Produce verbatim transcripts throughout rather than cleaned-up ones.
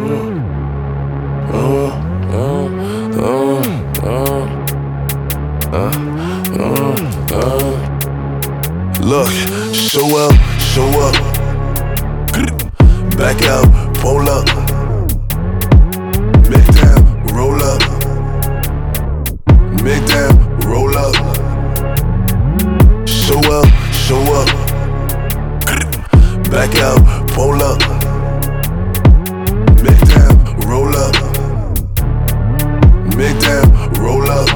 Look, show up, show up. Back out, pull up. Mid down, roll up. Mid down, roll up. Show up, show up. Back out, pull up. Mid down, roll up. Mid down, roll up.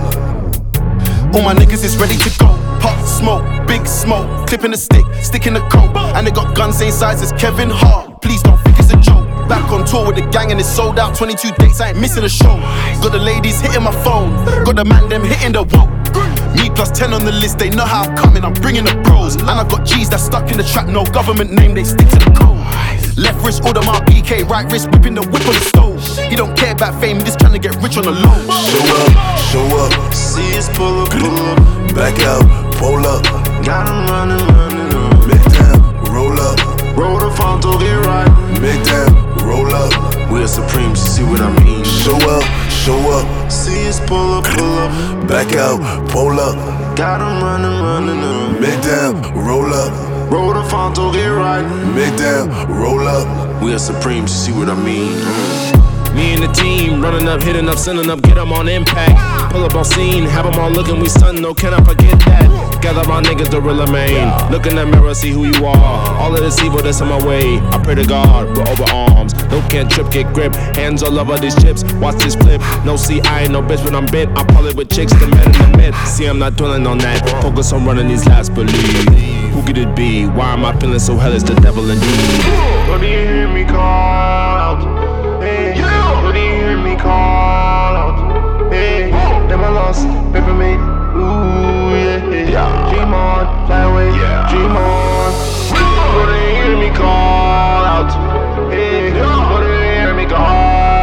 All my niggas is ready to go. Pop smoke, big smoke, clipping the stick, sticking the coat. And they got guns same size as Kevin Hart. Please don't think it's a joke. Back on tour with the gang and it's sold out. twenty-two dates, I ain't missing a show. Got the ladies hitting my phone, got the man them hitting the whoa. Me plus ten on the list, they know how I'm coming, I'm bringing the bros. And I got G's that stuck in the trap, no government name, they stick to the code. Left wrist, order my B K, right wrist, whipping the whip on the stove. He don't care about fame, he just trying to get rich on the low. Show up, show up. See us pull up, pull up. Back out, pull up. Got him running, running up. Mid down, roll up. Roll the phone, don't get right. Mid down, roll up. We're supreme, see what I mean. Show up, show up. See us pull up, pull up. Back out, pull up. Got him running, running up. Mid down, roll up. Roll the phone, don't get right. Mid down, roll up. We're supreme, see what I mean. Me and the team, running up, hitting up, sending up, get them on impact. Pull up on scene, have them all looking, we stun, no, can I forget that? Gather my niggas, the real main. Look in the mirror, see who you are. All of this evil that's on my way. I pray to God, we're over arms. No can't trip, get grip. Hands all over these chips, watch this flip. No, see, I ain't no bitch, but I'm bent. I pull it with chicks, the men in the mid. See, I'm not dwelling on that. Focus on running these last, believe. Who could it be? Why am I feeling so hell? It's the devil indeed. What do you hear me call out? Hey, what do you hear me call out? Hey, never lost, pray for me. Ooh, yeah, yeah. Dream on, fly away, yeah. Dream on. What do you hear me call out? Hey, what do you hear me call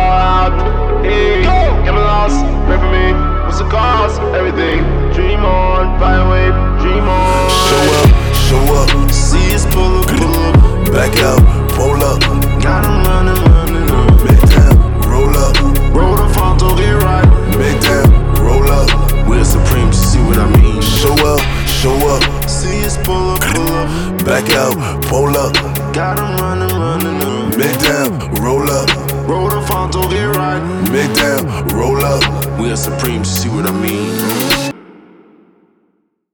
out? Hey, never lost, pray for me. What's the cost? Everything. Dream on, fly away, dream on. Show up, show up. See us pull up, pull up. Back out, pull up. Got him running, running up. Mid down, roll up. Roll the phone, don't get right. Mid down, roll up. We're supreme, see what I mean. Show up, show up. See us pull up, pull up. Back out, pull up. Got him running, running up. Mid down, roll up. Roll the phone, don't get right. Mid down, roll up. We're supreme, see what I mean.